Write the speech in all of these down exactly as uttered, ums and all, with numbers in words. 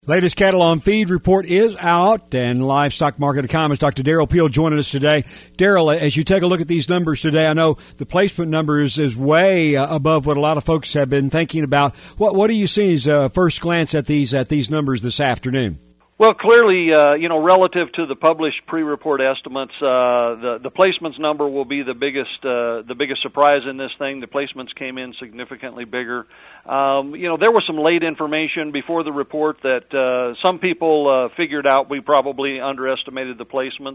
Latest cattle on feed report is out, and livestock market economist Doctor Darrell Peel joining us today. Darrell, as you take a look at these numbers today, I know the placement numbers is way uh, above what a lot of folks have been thinking about. What what do you see as a first glance at these at these numbers this afternoon? Well, clearly, uh, you know, relative to the published pre-report estimates, uh, the the placements number will be the biggest uh, the biggest surprise in this thing. The placements came in significantly bigger. Um, you know, there was some late information before the report that uh, some people uh, figured out we probably underestimated the placements,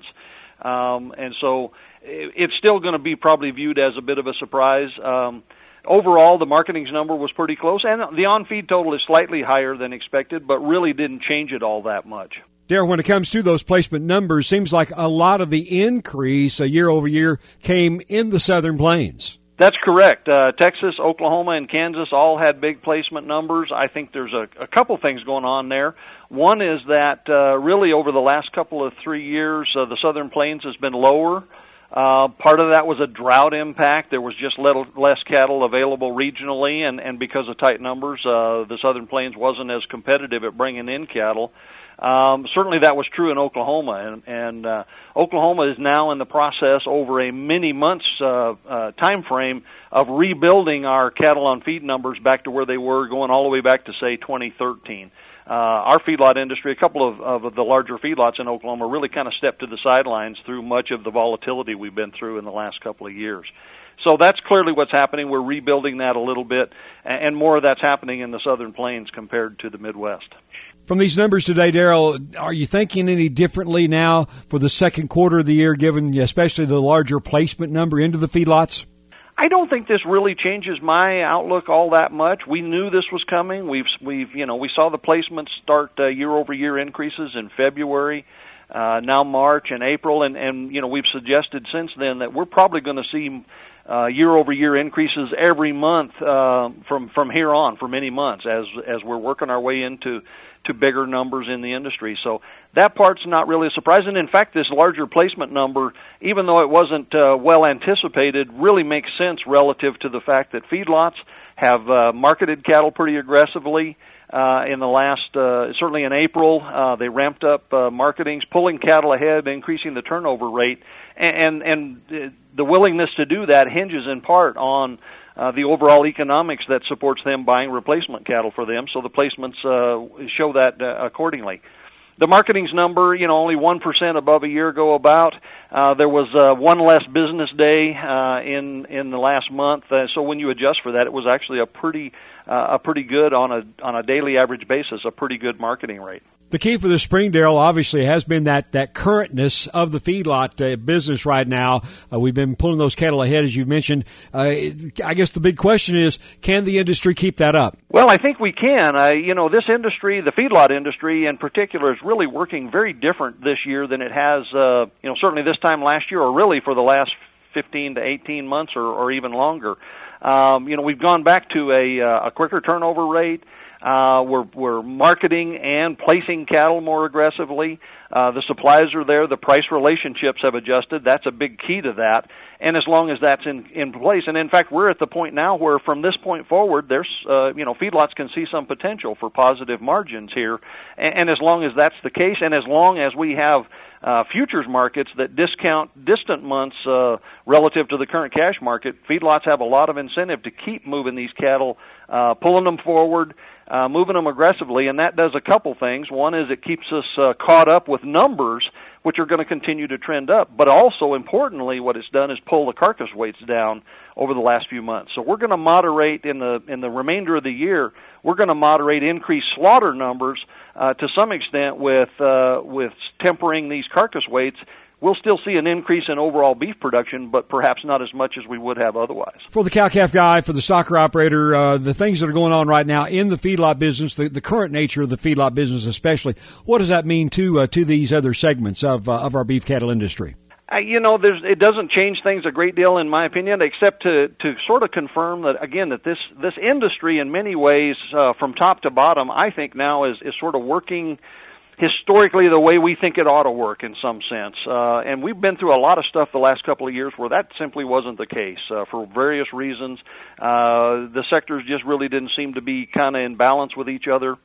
um, and so it, it's still going to be probably viewed as a bit of a surprise. Um, Overall, the marketing's number was pretty close, and the on-feed total is slightly higher than expected, but really didn't change it all that much. Darrell, when it comes to those placement numbers, seems like a lot of the increase uh, year over year came in the Southern Plains. That's correct. Uh, Texas, Oklahoma, and Kansas all had big placement numbers. I think there's a, a couple things going on there. One is that uh, really over the last couple of three years, uh, the Southern Plains has been lower. Uh, part of that was a drought impact. There was just little, less cattle available regionally, and, and because of tight numbers, uh, the Southern Plains wasn't as competitive at bringing in cattle. Um, certainly that was true in Oklahoma, and, and uh, Oklahoma is now in the process over a many months uh, uh, time frame of rebuilding our cattle on feed numbers back to where they were, going all the way back to, say, twenty thirteen. Uh, our feedlot industry, a couple of, of the larger feedlots in Oklahoma really kind of stepped to the sidelines through much of the volatility we've been through in the last couple of years. So that's clearly what's happening. We're rebuilding that a little bit, and more of that's happening in the Southern Plains compared to the Midwest. From these numbers today, Darrell, are you thinking any differently now for the second quarter of the year, given especially the larger placement number into the feedlots? I don't think this really changes my outlook all that much. We knew this was coming. We've, we've, you know, we saw the placements start uh, year-over-year increases in February, uh, now March and April, and, and you know, we've suggested since then that we're probably going to see uh, year-over-year increases every month uh, from from here on for many months as as we're working our way into to bigger numbers in the industry. So that part's not really a surprise. And in fact, this larger placement number, even though it wasn't uh, well anticipated, really makes sense relative to the fact that feedlots have uh, marketed cattle pretty aggressively uh, in the last, uh, certainly in April. Uh, they ramped up uh, marketings, pulling cattle ahead, increasing the turnover rate. And, and, and the willingness to do that hinges in part on Uh, the overall economics that supports them buying replacement cattle for them, so the placements uh, show that uh, accordingly. The marketing's number, you know, only one percent above a year ago about. Uh, there was uh, one less business day uh, in in the last month, uh, so when you adjust for that, it was actually a pretty uh, a pretty good on a on a daily average basis, a pretty good marketing rate. The key for the spring, Darrell, obviously has been that, that currentness of the feedlot uh, business right now. Uh, we've been pulling those cattle ahead, as you've mentioned. Uh, I guess the big question is, can the industry keep that up? Well, I think we can. Uh, you know, this industry, the feedlot industry in particular, is really working very different this year than it has, uh, you know, certainly this time last year, or really for the last fifteen to eighteen months or, or even longer. Um, you know, we've gone back to a, uh, a quicker turnover rate. Uh, we're, we're marketing and placing cattle more aggressively. Uh, the supplies are there. The price relationships have adjusted. That's a big key to that. And as long as that's in, in place, and in fact, we're at the point now where from this point forward, there's, uh, you know, feedlots can see some potential for positive margins here. And, and as long as that's the case, and as long as we have uh, futures markets that discount distant months uh, relative to the current cash market, feedlots have a lot of incentive to keep moving these cattle, uh, pulling them forward, Uh, moving them aggressively, and that does a couple things. One is it keeps us uh, caught up with numbers, which are going to continue to trend up. But also, importantly, what it's done is pull the carcass weights down over the last few months. So we're going to moderate in the in the remainder of the year. We're going to moderate increased slaughter numbers uh, to some extent with uh, with tempering these carcass weights. We'll still see an increase in overall beef production, but perhaps not as much as we would have otherwise. For the cow-calf guy, for the stocker operator, uh, the things that are going on right now in the feedlot business, the, the current nature of the feedlot business especially, what does that mean to uh, to these other segments of uh, of our beef cattle industry? Uh, you know, there's, it doesn't change things a great deal, in my opinion, except to, to sort of confirm that, again, that this, this industry in many ways, uh, from top to bottom, I think now is, is sort of working historically the way we think it ought to work in some sense. Uh, and we've been through a lot of stuff the last couple of years where that simply wasn't the case. Uh, for various reasons, uh, the sectors just really didn't seem to be kind of in balance with each other.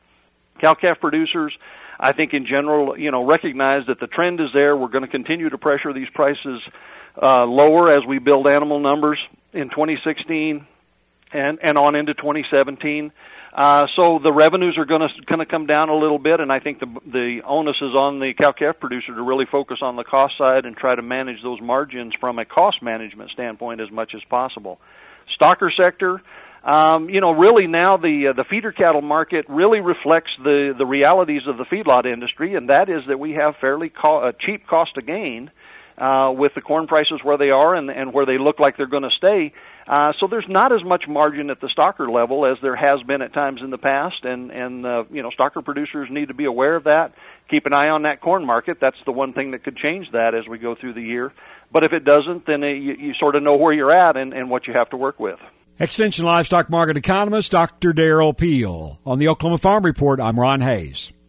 Cow-calf producers, I think in general, you know, recognize that the trend is there. We're going to continue to pressure these prices uh, lower as we build animal numbers in twenty sixteen and, and on into twenty seventeen. Uh, so the revenues are going to going to come down a little bit, and I think the the onus is on the cow-calf producer to really focus on the cost side and try to manage those margins from a cost management standpoint as much as possible. Stocker sector, um, you know, really now the uh, the feeder cattle market really reflects the the realities of the feedlot industry, and that is that we have fairly co- uh, cheap cost of gain uh, with the corn prices where they are and and where they look like they're going to stay. Uh, so there's not as much margin at the stocker level as there has been at times in the past, and, and uh, you know, stocker producers need to be aware of that. Keep an eye on that corn market. That's the one thing that could change that as we go through the year. But if it doesn't, then it, you, you sort of know where you're at and, and what you have to work with. Extension Livestock Market Economist, Doctor Darrell Peel. On the Oklahoma Farm Report, I'm Ron Hayes.